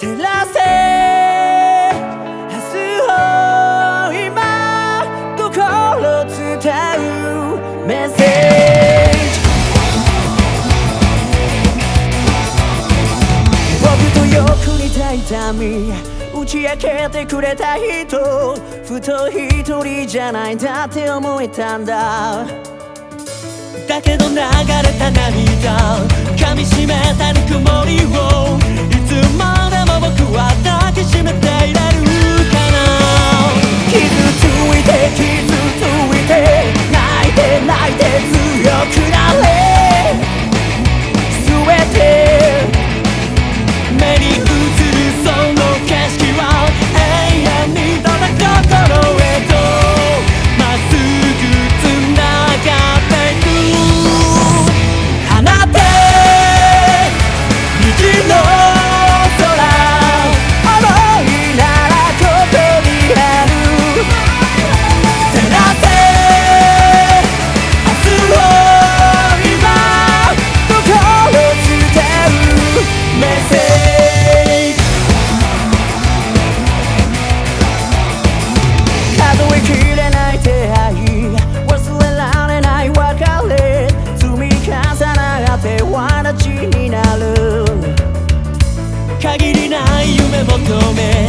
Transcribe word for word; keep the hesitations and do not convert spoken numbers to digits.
照らせ明日を今心伝うメッセージ。僕とよく似た痛み打ち明けてくれた人、ふと一人じゃないんだって思えたんだ。だけど流れた涙噛みしめたぬくもりをいつまでも僕は抱きしめていられるかな。傷ついて傷ついて泣いて泣いて強くなれ全て目に映るその景色は永遠にただ心へとまっすぐつながっていく。放て虹の空想いならここにある。照らせ明日を今心伝うメッセージ。数えきれない出会い忘れられない別れ積み重なってわだちになる。限りない夢求め